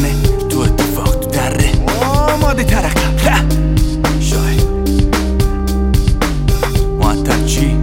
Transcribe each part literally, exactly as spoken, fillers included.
میزنه تو اتفاق تو دره آماده ترقم شاید معطل چی؟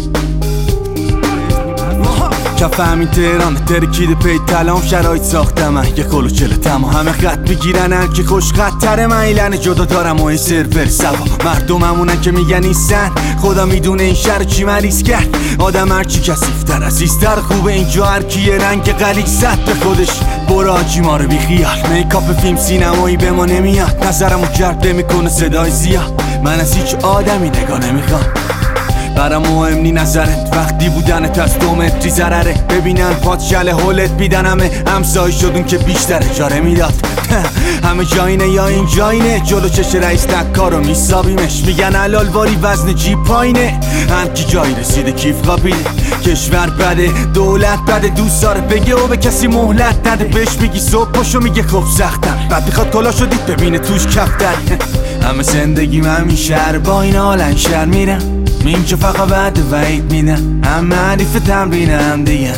کف همین تهران ترکیده پی تلام شرایط ساختم من یه کلو چله تمام همه خط میگیرن هر کی خوش خطره من ایلن جدا دارم و این سرور سوا مردممونن که میگن نیستن خدا میدونه این شهر چی مریض کرد آدم هرچی کثیف‌تر عزیزتر خوبه اینجا هر کی یه رنگ غلیظ زد به خودش برو آجی ما رو بی خیال میکاپ فیلم سینمایی به ما نمیاد نظرمو جلب میکنه صدای زیاد من از هیچ آدمی نگاه نمیخوام برام مهم نی نظرت وقتی بودنت از دو متری ضرره ببینن پات شله هولت بیدن همه همسایی شدون که بیشتر اجاره میداد همه جاینه یا این جاینه جلو چش رئیس دکارو میسابیمش میگن حلال واری وزن جیب پایینه هر کی جایی رسیده کیف قابیله کشور بده دولت بده دوست داره بگه و به کسی مهلت نده بهش میگی صبح پاشو میگه خب سختم بعد میخواد کلا شدید ببینه توش کفتر همه زندگیم همین شهر با این حالن شهر میرم میم که فقط بعد وعید میدن همه حریف تمرین هم دیگه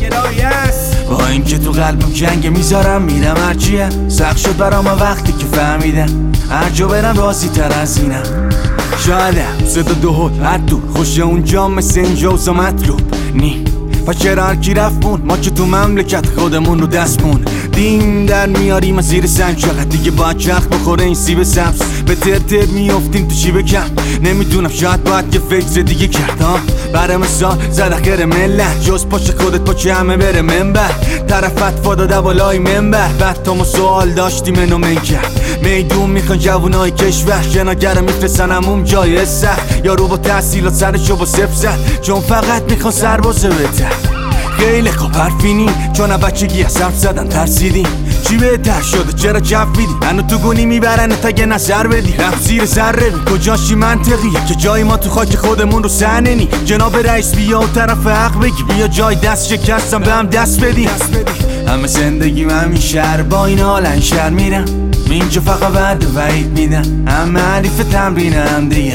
با این که تو قلبم جنگ میذارم میرم هرچیه سخت شد برام وقتی که فهمیدم هر جا برم راضی تر از اینم شایدم صدا دو هل هر دور خوشه اونجا مثل اینجا و مطلوب نی پس چرا هر کی رفت ما که تو مملکت خودمون رو دستمون دیم در میاریم از زیر سنگ چقدر دیگه باید چرخ بخوره این سیب سبز به تر تر میافتیم تو چی بکن نمیدونم شاید باید یه فکر دیگه کرد ها برای مثال زد اخیر ملت جز پاش خودت پاچه همه بره منبر طرفت فاداده بالای منبر بعد تا ما سوال داشتیم منو من کرد میدون میخوان جوونای کشور جناگر میفرستن همون جای سخت یارو با تحصیلات سرشو با صفر زد چون فقط میخوان سربازه بهتر خیلی خوب حرفی نی چون بچگی از حرف زدن ترسیدیم چی بهتر شده چرا جفیدی منو تو گونی میبرن تا یه نظر بدی رفت زیر سره بی کجاشی منطقیه که جای ما تو خاک خودمون رو سنه نی جناب رئیس بیا و طرف حق بگی بیا جای دست شکستم به هم دست بدی همه زندگیم همین شهر با این حالن شهر میرم اینجا فقط بعد وعید میدن همه حریف تمرین هم دیگه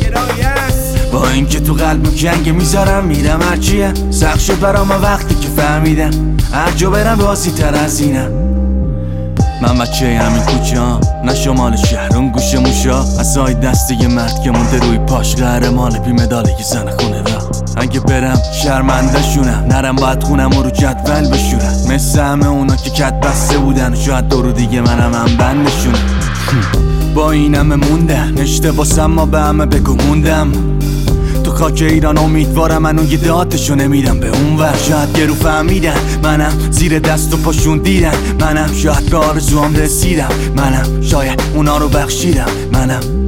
با این که تو قلبم جنگ میذارم میرم هرچیه سخت شد برام وقتی که فهمیدم هر جا برم راضی تر از اینم من بچه همین کوچه ها نه شمال شهر اون گوشه موشا اصای دسته یه مرد که مونده روی پاش قهرمان بی مداله که زن خونه را اگه برم شرمنده شونم نرم باید خونم و رو جدول بشورم مثل همه اونا که کت بسته بودن شاید دو رو دیگه منم هم بندشونم با این همه موندن اشتباسم ما به همه بگو موندم تو خاک ایران امیدوارم منو یه داتشو نمیدم به اون ور شاید گرو فهمیدن منم زیر دست و پاشون دیدن منم شاید به آرزوام رسیدم منم شاید اونا رو بخشیدم منم